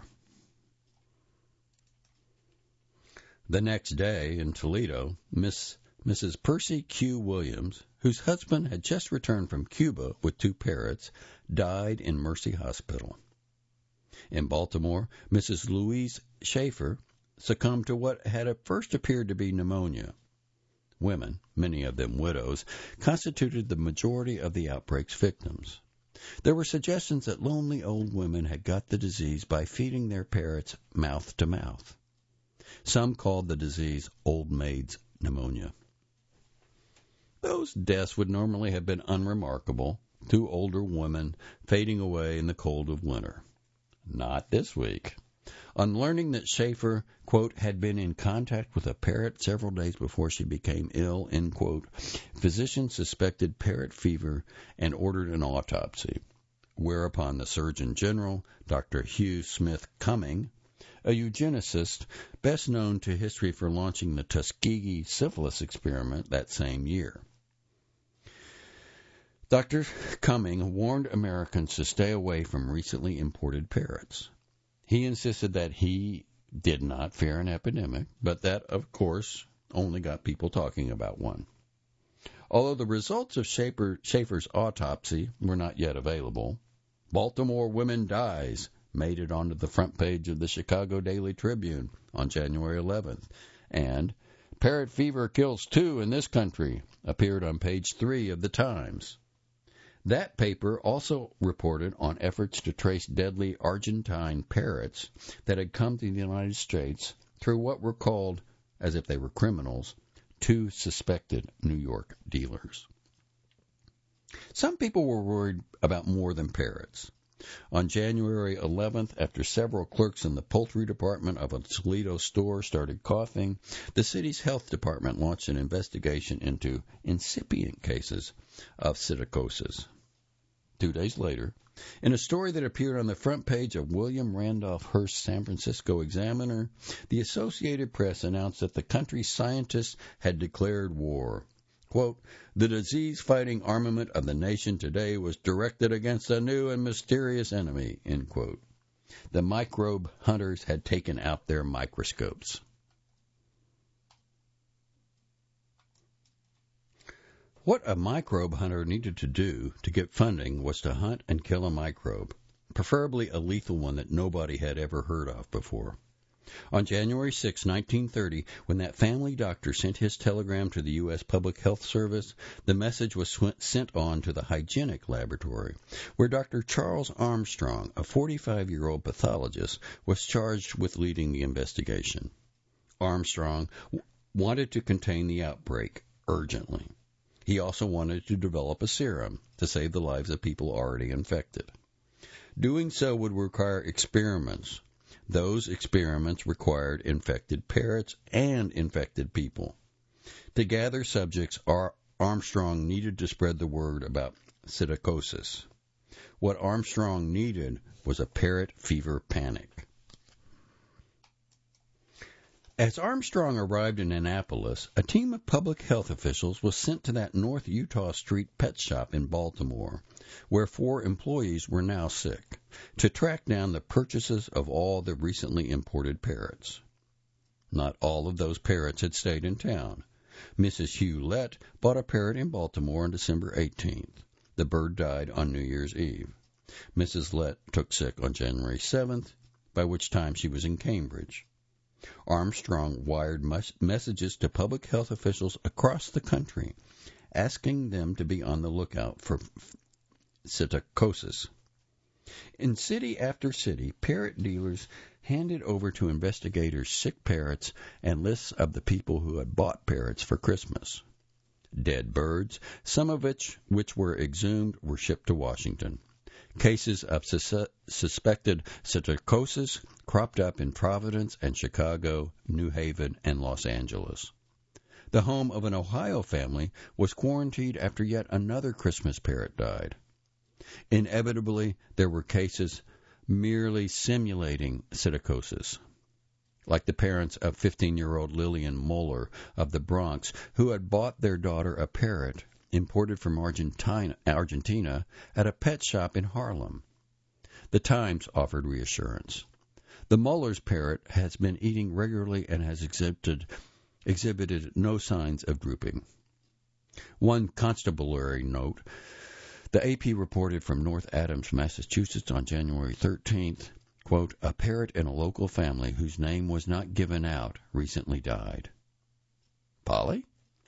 The next day in Toledo, Miss Missus Percy Q. Williams, whose husband had just returned from Cuba with two parrots, died in Mercy Hospital. In Baltimore, Missus Louise Schaefer succumbed to what had at first appeared to be pneumonia. Women, many of them widows, constituted the majority of the outbreak's victims. There were suggestions that lonely old women had got the disease by feeding their parrots mouth to mouth. Some called the disease old maid's pneumonia. Those deaths would normally have been unremarkable, two older women fading away in the cold of winter. Not this week. On learning that Schaefer, quote, had been in contact with a parrot several days before she became ill, end quote, physicians suspected parrot fever and ordered an autopsy, whereupon the Surgeon General, Doctor Hugh Smith Cumming, a eugenicist best known to history for launching the Tuskegee syphilis experiment that same year. Doctor Cumming warned Americans to stay away from recently imported parrots. He insisted that he did not fear an epidemic, but that, of course, only got people talking about one. Although the results of Schaefer, Schaefer's autopsy were not yet available, Baltimore woman dies made it onto the front page of the Chicago Daily Tribune on January eleventh, and Parrot Fever Kills Two in This Country appeared on page three of the Times. That paper also reported on efforts to trace deadly Argentine parrots that had come to the United States through what were called, as if they were criminals, two suspected New York dealers. Some people were worried about more than parrots. On January eleventh, after several clerks in the poultry department of a Toledo store started coughing, the city's health department launched an investigation into incipient cases of psittacosis. Two days later, in a story that appeared on the front page of William Randolph Hearst's San Francisco Examiner, the Associated Press announced that the country's scientists had declared war. Quote, the disease-fighting armament of the nation today was directed against a new and mysterious enemy, end quote. The microbe hunters had taken out their microscopes. What a microbe hunter needed to do to get funding was to hunt and kill a microbe, preferably a lethal one that nobody had ever heard of before. On January sixth, nineteen thirty, when that family doctor sent his telegram to the U S Public Health Service, the message was sent on to the hygienic laboratory, where Doctor Charles Armstrong, a forty-five-year-old pathologist, was charged with leading the investigation. Armstrong w- wanted to contain the outbreak urgently. He also wanted to develop a serum to save the lives of people already infected. Doing so would require experiments. Those experiments required infected parrots and infected people. To gather subjects, Armstrong needed to spread the word about psittacosis. What Armstrong needed was a parrot fever panic. As Armstrong arrived in Annapolis, a team of public health officials was sent to that North Eutaw Street pet shop in Baltimore, where four employees were now sick, to track down the purchases of all the recently imported parrots. Not all of those parrots had stayed in town. Missus Hugh-Lett bought a parrot in Baltimore on December eighteenth. The bird died on New Year's Eve. Missus Lett took sick on January seventh, by which time she was in Cambridge. Armstrong wired mes- messages to public health officials across the country, asking them to be on the lookout for f- psittacosis. In city after city, parrot dealers handed over to investigators sick parrots and lists of the people who had bought parrots for Christmas. Dead birds, some of which, which were exhumed, were shipped to Washington. Cases of sus- suspected psittacosis cropped up in Providence and Chicago, New Haven, and Los Angeles. The home of an Ohio family was quarantined after yet another Christmas parrot died. Inevitably, there were cases merely simulating psittacosis, like the parents of fifteen-year-old Lillian Moeller of the Bronx, who had bought their daughter a parrot imported from Argentina, Argentina at a pet shop in Harlem. The Times offered reassurance. The Moeller's parrot has been eating regularly and has exhibited, exhibited no signs of drooping. One constabulary note, the A P reported from North Adams, Massachusetts on January thirteenth, quote, a parrot in a local family whose name was not given out recently died. Polly?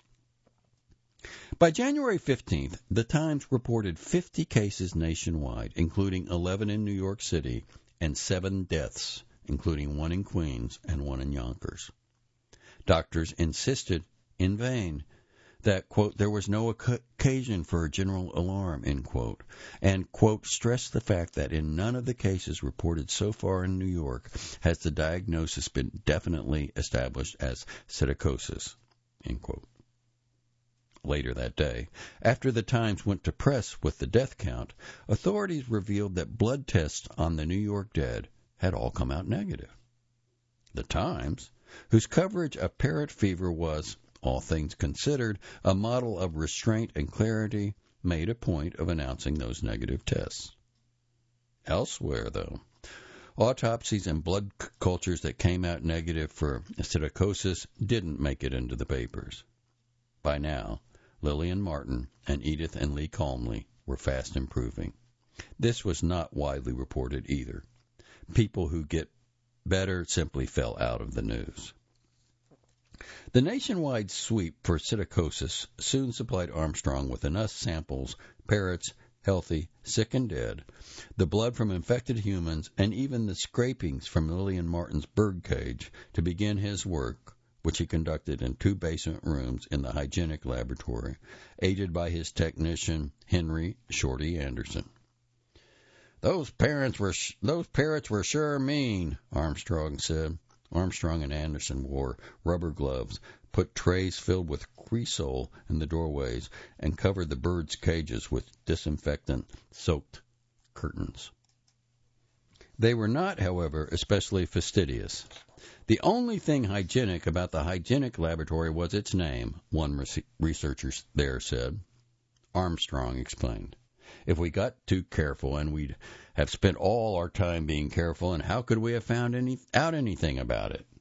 By January fifteenth, the Times reported fifty cases nationwide, including eleven in New York City, and seven deaths, including one in Queens and one in Yonkers. Doctors insisted, in vain, that, quote, there was no occasion for a general alarm, end quote, and, quote, stressed the fact that in none of the cases reported so far in New York has the diagnosis been definitely established as psittacosis, end quote. Later that day, after the Times went to press with the death count, authorities revealed that blood tests on the New York dead had all come out negative. The Times, whose coverage of parrot fever was, all things considered, a model of restraint and clarity, made a point of announcing those negative tests. Elsewhere, though, autopsies and blood cultures that came out negative for psittacosis didn't make it into the papers. By now, Lillian Martin and Edith and Lee Calmly were fast improving. This was not widely reported either. People who get better simply fell out of the news. The nationwide sweep for psittacosis soon supplied Armstrong with enough samples, parrots, healthy, sick, and dead, the blood from infected humans, and even the scrapings from Lillian Martin's bird cage to begin his work, which he conducted in two basement rooms in the hygienic laboratory, aided by his technician, Henry Shorty Anderson. Those parents were sh- those parrots were sure mean, Armstrong said. Armstrong and Anderson wore rubber gloves, put trays filled with Cresol in the doorways, and covered the birds' cages with disinfectant-soaked curtains. They were not, however, especially fastidious. The only thing hygienic about the hygienic laboratory was its name, one re- researcher there said. Armstrong explained. If we got too careful, and we'd have spent all our time being careful, and how could we have found any out anything about it?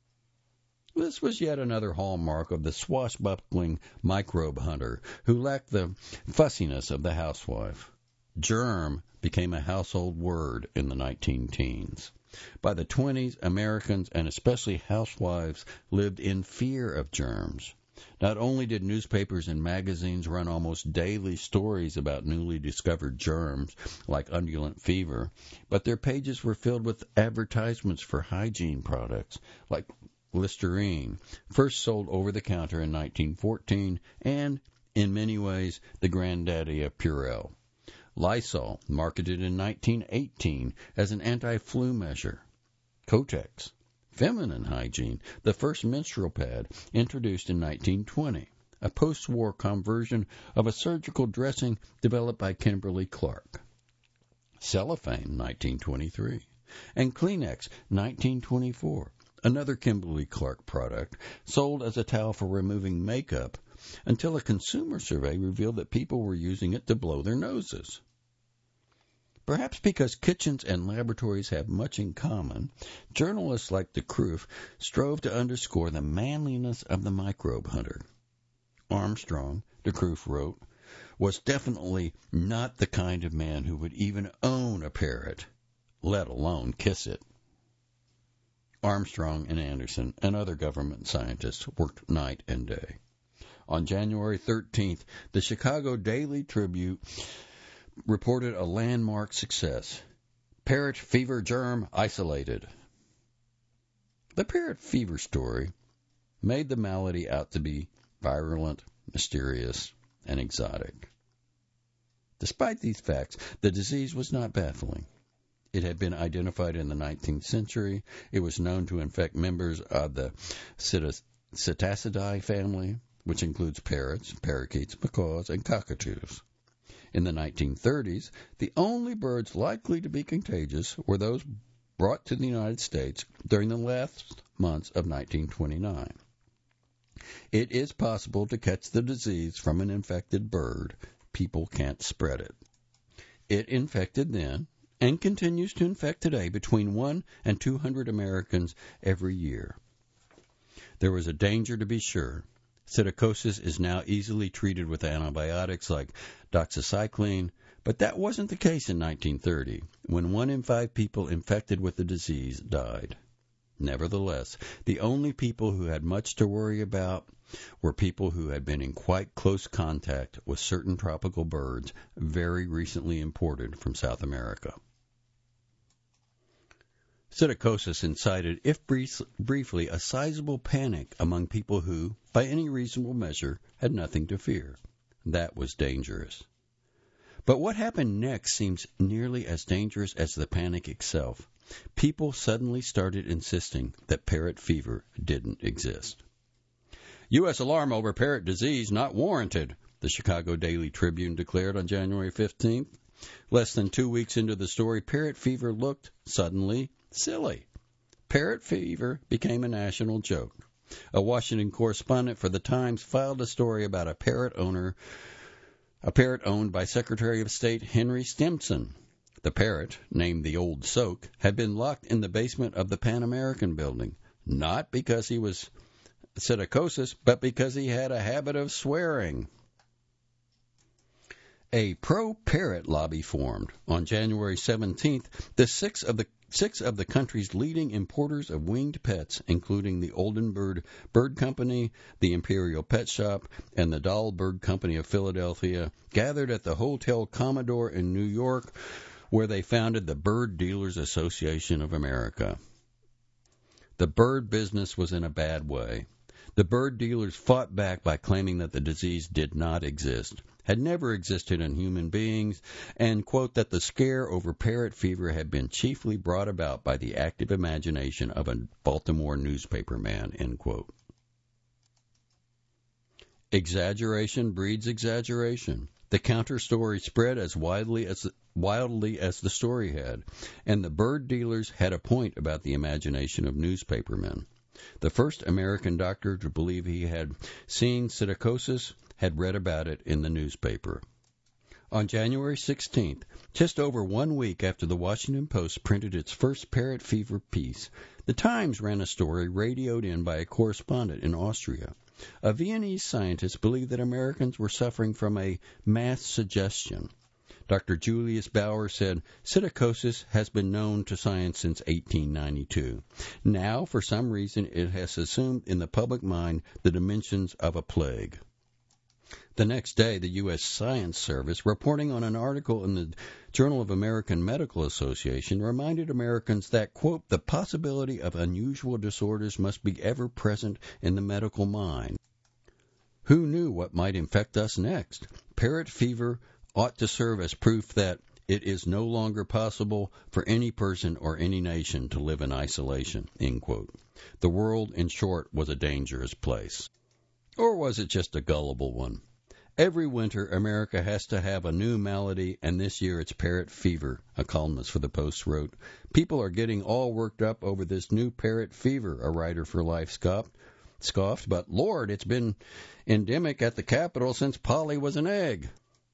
This was yet another hallmark of the swashbuckling microbe hunter who lacked the fussiness of the housewife. Germ became a household word in the nineteen teens. By the twenties, Americans, and especially housewives, lived in fear of germs. Not only did newspapers and magazines run almost daily stories about newly discovered germs like undulant fever, but their pages were filled with advertisements for hygiene products like Listerine, first sold over-the-counter in nineteen fourteen, and, in many ways, the granddaddy of Purell. Lysol, marketed in nineteen eighteen as an anti-flu measure. Kotex, feminine hygiene, the first menstrual pad, introduced in nineteen twenty, a post-war conversion of a surgical dressing developed by Kimberly Clark. Cellophane, nineteen twenty-three, and Kleenex, nineteen twenty-four, another Kimberly Clark product, sold as a towel for removing makeup, until a consumer survey revealed that people were using it to blow their noses. Perhaps because kitchens and laboratories have much in common, journalists like de Kruif strove to underscore the manliness of the microbe hunter. Armstrong, de Kruif wrote, was definitely not the kind of man who would even own a parrot, let alone kiss it. Armstrong and Anderson and other government scientists worked night and day. On January thirteenth, the Chicago Daily Tribune reported a landmark success. Parrot fever germ isolated. The parrot fever story made the malady out to be virulent, mysterious, and exotic. Despite these facts, the disease was not baffling. It had been identified in the nineteenth century. It was known to infect members of the Psittacidae family, which includes parrots, parakeets, macaws, and cockatoos. In the nineteen thirties, the only birds likely to be contagious were those brought to the United States during the last months of nineteen twenty-nine. It is possible to catch the disease from an infected bird. People can't spread it. It infected then and continues to infect today between one and two hundred Americans every year. There was a danger, to be sure. Psittacosis is now easily treated with antibiotics like doxycycline, but that wasn't the case in nineteen thirty, when one in five people infected with the disease died. Nevertheless, the only people who had much to worry about were people who had been in quite close contact with certain tropical birds very recently imported from South America. Psittacosis incited, if brief, briefly, a sizable panic among people who, by any reasonable measure, had nothing to fear. That was dangerous. But what happened next seems nearly as dangerous as the panic itself. People suddenly started insisting that parrot fever didn't exist. U S alarm over parrot disease not warranted, the Chicago Daily Tribune declared on January fifteenth. Less than two weeks into the story, parrot fever looked, suddenly, silly. Parrot fever became a national joke. A Washington correspondent for the Times filed a story about a parrot owner, a parrot owned by Secretary of State Henry Stimson. The parrot, named the Old Soak, had been locked in the basement of the Pan American building, not because he was psittacosis, but because he had a habit of swearing. A pro-parrot lobby formed. On January seventeenth, the six of the six of the country's leading importers of winged pets, including the Oldenburg Bird Company, the Imperial Pet Shop, and the Dahl Bird Company of Philadelphia, gathered at the Hotel Commodore in New York, where they founded the Bird Dealers Association of America. The bird business was in a bad way. The bird dealers fought back by claiming that the disease did not exist, had never existed in human beings, and, quote, that the scare over parrot fever had been chiefly brought about by the active imagination of a Baltimore newspaper man, end quote. Exaggeration breeds exaggeration. The counter-story spread as widely as wildly as the story had, and the bird dealers had a point about the imagination of newspapermen. The first American doctor to believe he had seen psittacosis had read about it in the newspaper. On January sixteenth, just over one week after the Washington Post printed its first parrot fever piece, the Times ran a story radioed in by a correspondent in Austria. A Viennese scientist believed that Americans were suffering from a mass suggestion. Doctor Julius Bauer said, psittacosis has been known to science since eighteen ninety-two. Now, for some reason, it has assumed in the public mind the dimensions of a plague. The next day, the U S Science Service, reporting on an article in the Journal of American Medical Association, reminded Americans that, quote, the possibility of unusual disorders must be ever present in the medical mind. Who knew what might infect us next? Parrot fever ought to serve as proof that it is no longer possible for any person or any nation to live in isolation, end quote. The world, in short, was a dangerous place. Or was it just a gullible one? Every winter, America has to have a new malady, and this year it's parrot fever, a columnist for the Post wrote. People are getting all worked up over this new parrot fever, a writer for Life scoffed. scoffed, but Lord, it's been endemic at the Capitol since Polly was an egg.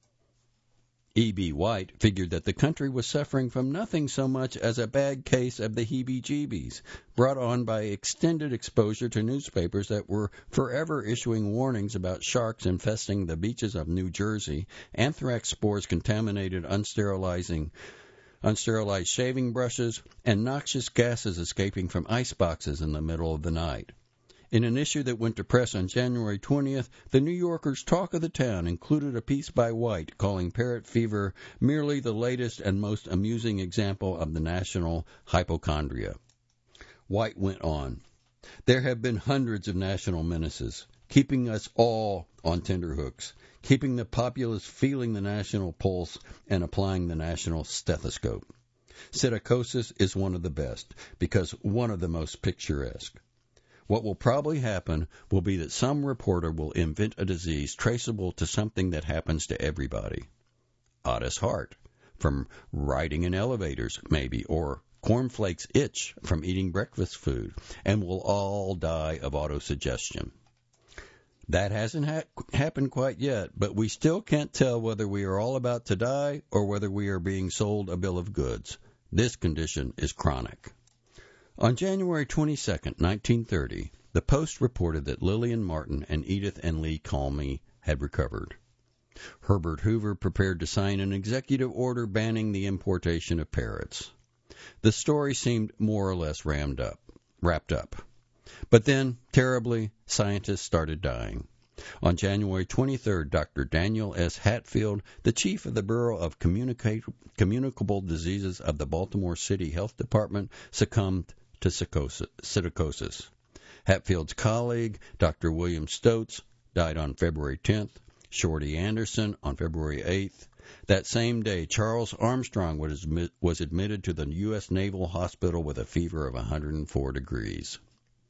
E B. White figured that the country was suffering from nothing so much as a bad case of the heebie-jeebies, brought on by extended exposure to newspapers that were forever issuing warnings about sharks infesting the beaches of New Jersey, anthrax spores contaminated unsterilizing, unsterilized shaving brushes, and noxious gases escaping from ice boxes in the middle of the night. In an issue that went to press on January twentieth, the New Yorker's Talk of the Town included a piece by White calling parrot fever merely the latest and most amusing example of the national hypochondria. White went on, there have been hundreds of national menaces, keeping us all on tenterhooks, keeping the populace feeling the national pulse and applying the national stethoscope. Psittacosis is one of the best, because one of the most picturesque. What will probably happen will be that some reporter will invent a disease traceable to something that happens to everybody. Ottis Hart, from riding in elevators, maybe, or cornflakes itch from eating breakfast food, and we'll all die of autosuggestion. That hasn't ha- happened quite yet, but we still can't tell whether we are all about to die or whether we are being sold a bill of goods. This condition is chronic. On January twenty-second, nineteen thirty, the Post reported that Lillian Martin and Edith and Lee Calmy had recovered. Herbert Hoover prepared to sign an executive order banning the importation of parrots. The story seemed more or less rammed up, wrapped up. But then, terribly, scientists started dying. On January twenty-third, Doctor Daniel S. Hatfield, the chief of the Bureau of Communica- Communicable Diseases of the Baltimore City Health Department, succumbed to psittacosis. Hatfield's colleague, Doctor William Stotz, died on February tenth, Shorty Anderson on February eighth. That same day, Charles Armstrong was, admit, was admitted to the U S Naval Hospital with a fever of one hundred four degrees.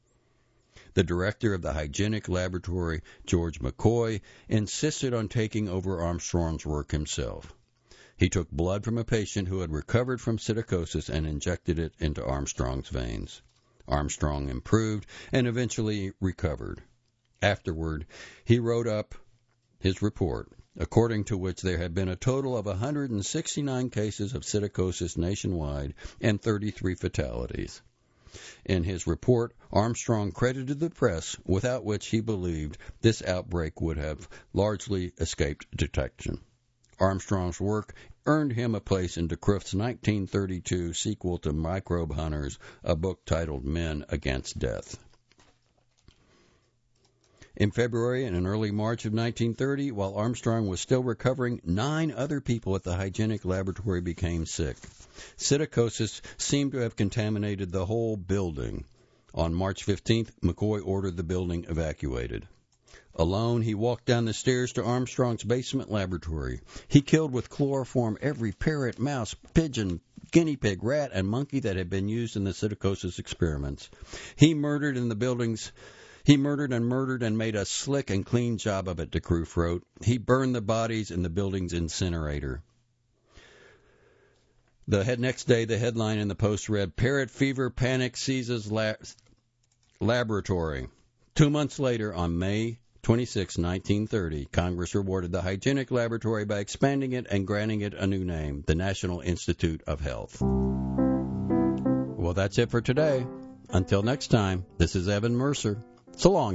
The director of the hygienic laboratory, George McCoy, insisted on taking over Armstrong's work himself. He took blood from a patient who had recovered from psittacosis and injected it into Armstrong's veins. Armstrong improved and eventually recovered. Afterward, he wrote up his report, according to which there had been a total of one hundred sixty-nine cases of psittacosis nationwide and thirty-three fatalities. In his report, Armstrong credited the press, without which he believed this outbreak would have largely escaped detection. Armstrong's work earned him a place in de Kruft's nineteen thirty-two sequel to Microbe Hunters, a book titled Men Against Death. In February and in early March of nineteen thirty, while Armstrong was still recovering, nine other people at the hygienic laboratory became sick. Psittacosis seemed to have contaminated the whole building. On March fifteenth, McCoy ordered the building evacuated. Alone, he walked down the stairs to Armstrong's basement laboratory. He killed with chloroform every parrot, mouse, pigeon, guinea pig, rat, and monkey that had been used in the psittacosis experiments. He murdered in the buildings... He murdered and murdered and made a slick and clean job of it, de Kruft wrote. He burned the bodies in the building's incinerator. The head, next day, the headline in the Post read, Parrot Fever Panic Seizes la- Laboratory. Two months later, on May twenty-sixth, nineteen thirty, Congress rewarded the hygienic laboratory by expanding it and granting it a new name, the National Institute of Health. Well, that's it for today. Until next time, this is Evan Mercer. So long.